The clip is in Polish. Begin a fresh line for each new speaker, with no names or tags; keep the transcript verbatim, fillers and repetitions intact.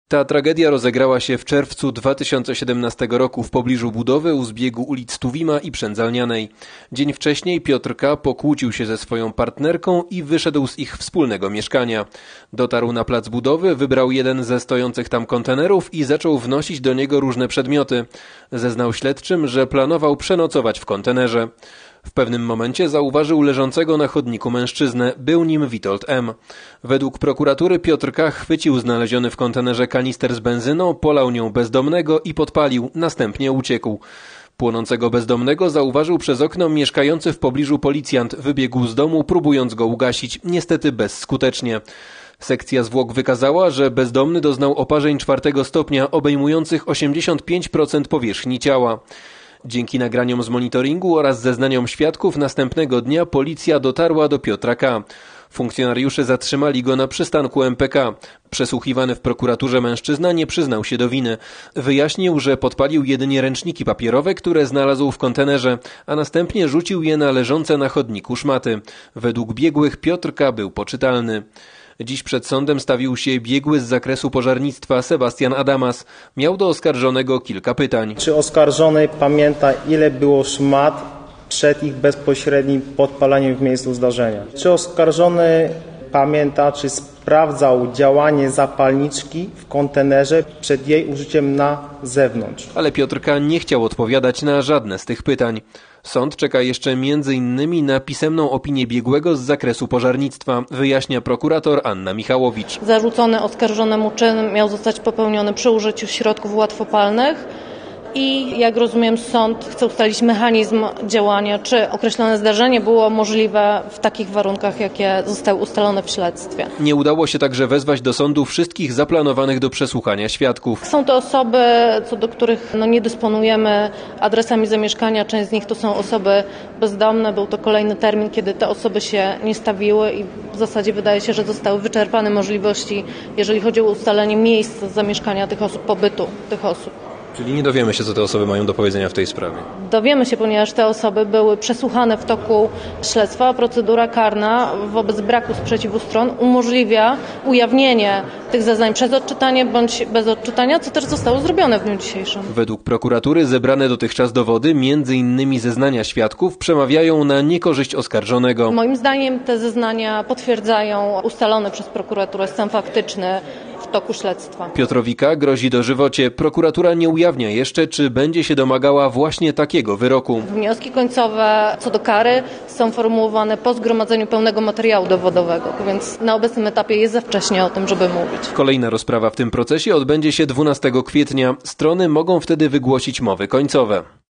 Ta tragedia rozegrała się w czerwcu dwa tysiące siedemnastego roku w pobliżu budowy u zbiegu ulic Tuwima i Przędzalnianej. Dzień wcześniej Piotr K. pokłócił się ze swoją partnerką i wyszedł z ich wspólnego mieszkania. Dotarł na plac budowy, wybrał jeden ze stojących tam kontenerów i zaczął wnosić do niego różne przedmioty. Zeznał śledczym, że planował przenocować w kontenerze. W pewnym momencie zauważył leżącego na chodniku mężczyznę. Był nim Witold M. Według prokuratury Piotr K. chwycił znaleziony w kontenerze kanister z benzyną, polał nią bezdomnego i podpalił, następnie uciekł. Płonącego bezdomnego zauważył przez okno mieszkający w pobliżu policjant. Wybiegł z domu, próbując go ugasić, niestety bezskutecznie. Sekcja zwłok wykazała, że bezdomny doznał oparzeń czwartego stopnia obejmujących osiemdziesiąt pięć procent powierzchni ciała. Dzięki nagraniom z monitoringu oraz zeznaniom świadków następnego dnia policja dotarła do Piotra K. Funkcjonariusze zatrzymali go na przystanku M P K. Przesłuchiwany w prokuraturze mężczyzna nie przyznał się do winy. Wyjaśnił, że podpalił jedynie ręczniki papierowe, które znalazł w kontenerze, a następnie rzucił je na leżące na chodniku szmaty. Według biegłych Piotr K. był poczytalny. Dziś przed sądem stawił się biegły z zakresu pożarnictwa Sebastian Adamas. Miał do oskarżonego kilka pytań.
Czy oskarżony pamięta, ile było szmat przed ich bezpośrednim podpaleniem w miejscu zdarzenia? Czy oskarżony pamięta, czy sprawdzał działanie zapalniczki w kontenerze przed jej użyciem na zewnątrz?
Ale Piotr K. nie chciał odpowiadać na żadne z tych pytań. Sąd czeka jeszcze między innymi na pisemną opinię biegłego z zakresu pożarnictwa, wyjaśnia prokurator Anna Michałowicz.
Zarzutony oskarżonemu czyn miał zostać popełniony przy użyciu środków łatwopalnych i, jak rozumiem, sąd chce ustalić mechanizm działania, czy określone zdarzenie było możliwe w takich warunkach, jakie zostały ustalone w śledztwie.
Nie udało się także wezwać do sądu wszystkich zaplanowanych do przesłuchania świadków.
Są to osoby, co do których no, nie dysponujemy adresami zamieszkania. Część z nich to są osoby bezdomne. Był to kolejny termin, kiedy te osoby się nie stawiły i w zasadzie wydaje się, że zostały wyczerpane możliwości, jeżeli chodzi o ustalenie miejsc zamieszkania tych osób, pobytu tych osób.
Czyli nie dowiemy się, co te osoby mają do powiedzenia w tej sprawie.
Dowiemy się, ponieważ te osoby były przesłuchane w toku śledztwa, a procedura karna wobec braku sprzeciwu stron umożliwia ujawnienie tych zeznań przez odczytanie bądź bez odczytania, co też zostało zrobione w dniu dzisiejszym.
Według prokuratury zebrane dotychczas dowody, między innymi zeznania świadków, przemawiają na niekorzyść oskarżonego.
Moim zdaniem te zeznania potwierdzają ustalony przez prokuraturę stan faktyczny w toku śledztwa.
Piotrowi K. grozi dożywocie. Prokuratura nie ujawnia jeszcze, czy będzie się domagała właśnie takiego wyroku.
Wnioski końcowe co do kary są formułowane po zgromadzeniu pełnego materiału dowodowego, więc na obecnym etapie jest za wcześnie o tym, żeby mówić.
Kolejna rozprawa w tym procesie odbędzie się dwunastego kwietnia. Strony mogą wtedy wygłosić mowy końcowe.